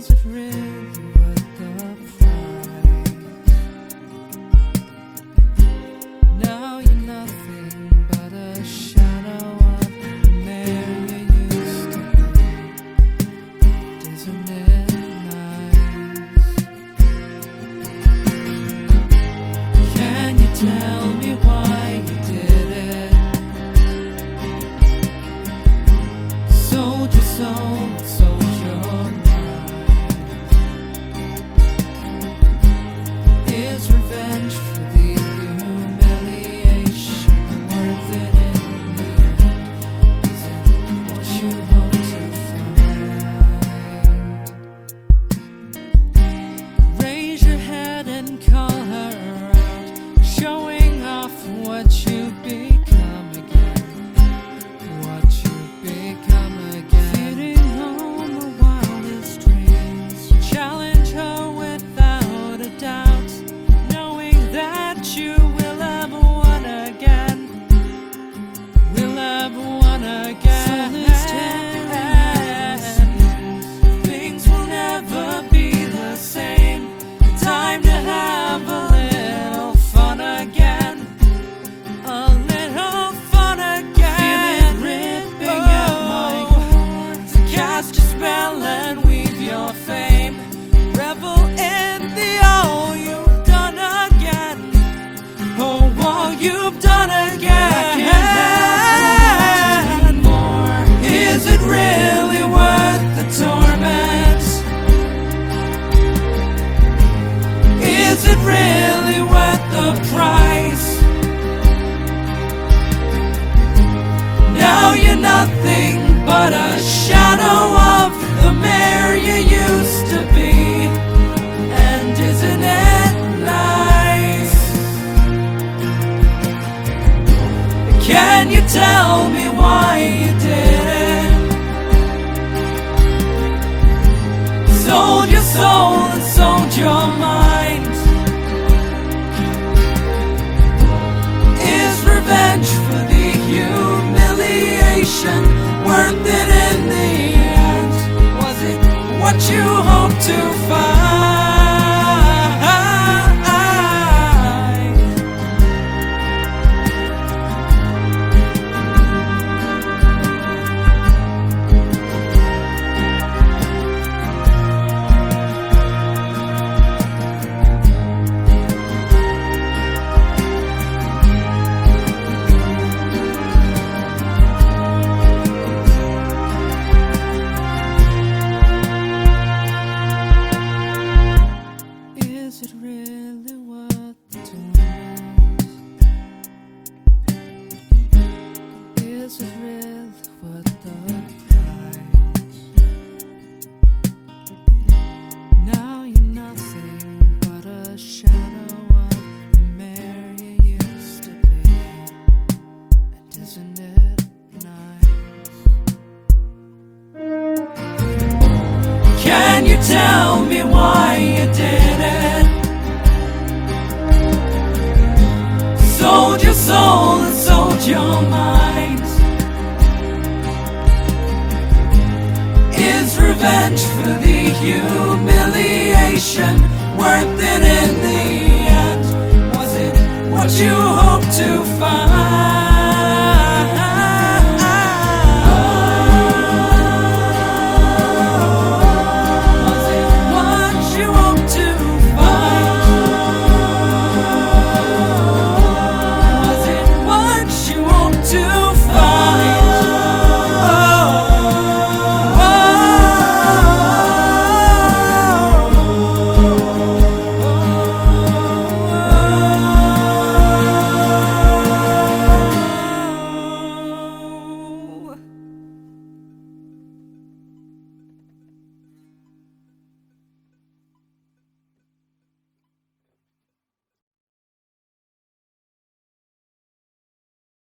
Is it really worth the price? Now you're nothing but a shadow of the man you used to be. Isn't it nice? Can you tell me why you did it? Sold your soul, sold your mind. Is revenge for the humiliation worth it in the end? Is it what you hope to find? Raise your head and call her out, showing off what you become again. What you become again. Feeding home the wildest dreams. Challenge her without a doubt, knowing that you will have won again. Will have won again. Things will never be the same. Time to have a little fun again. A little fun again. Feel it ripping at my heart. Cast your spell and weave your fame. Revel in the all you've done again. Oh, all you've done again. More. Is it really worth the torment? Is it really worth the price? Now you're nothing but a shadow of the mare you used to be. And isn't it nice? Can you tell me why you did it? Sold your soul and sold your mind. Is revenge for the humiliation worth it in the end? Was it what you hoped to find? Is it really worth the torment? Is it really worth the price? Now you're nothing but a shadow of the mare you used to be. And isn't it nice? Can you tell me why you did it? Sold your soul and sold your mind. Is revenge for the humiliation worth it in the end? Was it what you hoped to find?